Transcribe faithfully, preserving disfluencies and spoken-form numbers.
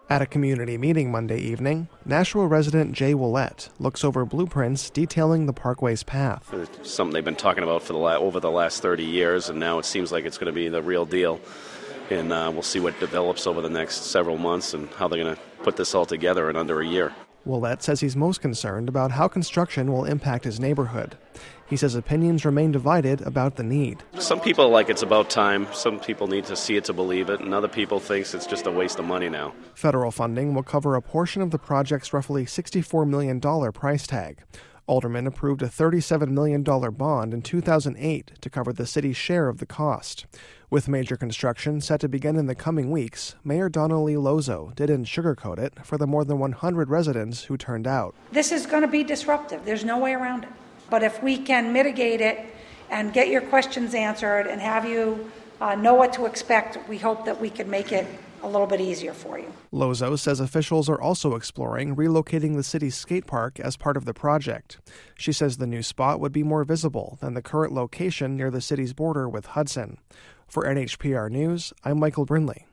At a community meeting Monday evening, Nashua resident Jay Willette looks over blueprints detailing the parkway's path. It's something they've been talking about for the la- over the last thirty years, and now it seems like it's going to be the real deal. And uh, we'll see what develops over the next several months and how they're going to put this all together in under a year. Willette says he's most concerned about how construction will impact his neighborhood. He says opinions remain divided about the need. Some people like it's about time. Some people need to see it to believe it, and other people think it's just a waste of money now. Federal funding will cover a portion of the project's roughly sixty-four million dollars price tag. Aldermen approved a thirty-seven million dollars bond in two thousand eight to cover the city's share of the cost. With major construction set to begin in the coming weeks, Mayor Donnelly Lozo didn't sugarcoat it for the more than one hundred residents who turned out. This is going to be disruptive. There's no way around it. But if we can mitigate it and get your questions answered and have you uh, know what to expect, we hope that we can make it a little bit easier for you. Lozo says officials are also exploring relocating the city's skate park as part of the project. She says the new spot would be more visible than the current location near the city's border with Hudson. For N H P R News, I'm Michael Brindley.